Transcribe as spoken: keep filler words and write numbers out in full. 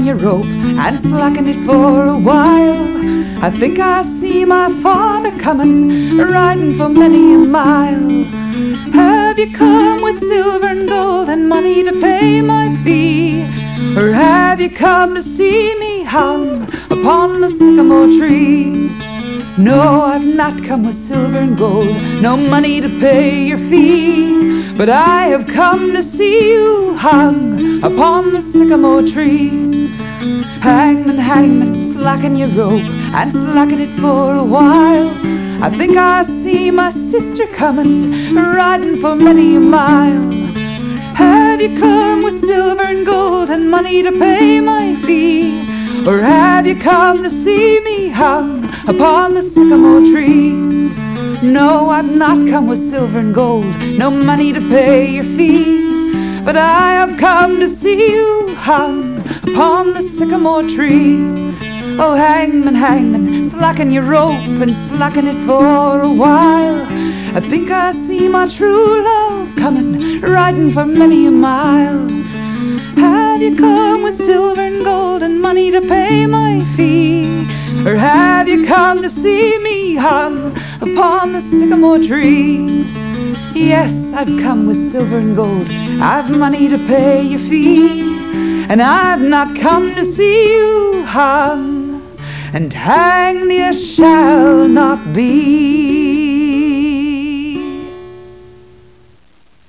slacken your rope and slacken it for a while. I think I see my father coming, riding for many a mile. Have you come with silver and gold and money to pay my fee? Or have you come to see me hung upon the sycamore tree? No, I've not come with silver and gold, no money to pay your fee, but I have come to see you hung upon the sycamore tree. Hangman, hangman, slacken your rope and slacken it for a while. I think I see my sister coming, riding for many a mile. Have you come with silver and gold and money to pay my fee? Or have you come to see me hung upon the sycamore tree? No, I've not come with silver and gold, no money to pay your fee, but I have come to see you hung upon the sycamore tree. Oh, hangman, hangman, slacken your rope and slacken it for a while. I think I see my true love coming, riding for many a mile. Have you come with silver and gold and money to pay my fee? Or have you come to see me hung upon the sycamore tree? Yes, I've come with silver and gold, I've money to pay your fee, and I've not come to see you hung, and hanged you shall not be.